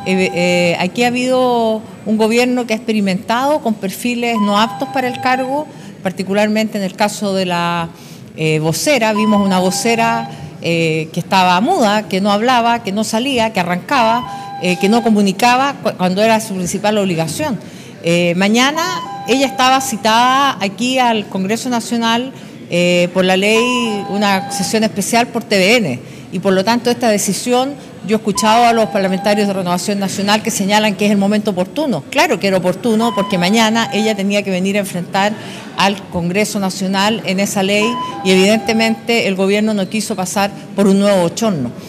aquí ha habido un gobierno que ha experimentado con perfiles no aptos para el cargo, particularmente en el caso de la vocera. Vimos una vocera que estaba muda, que no hablaba, que no salía, que arrancaba, que no comunicaba cuando era su principal obligación. Mañana ella estaba citada aquí al Congreso Nacional por la ley, una sesión especial por TVN, y por lo tanto esta decisión, yo he escuchado a los parlamentarios de Renovación Nacional que señalan que es el momento oportuno. Claro que era oportuno, porque mañana ella tenía que venir a enfrentar al Congreso Nacional en esa ley, y evidentemente el gobierno no quiso pasar por un nuevo bochorno.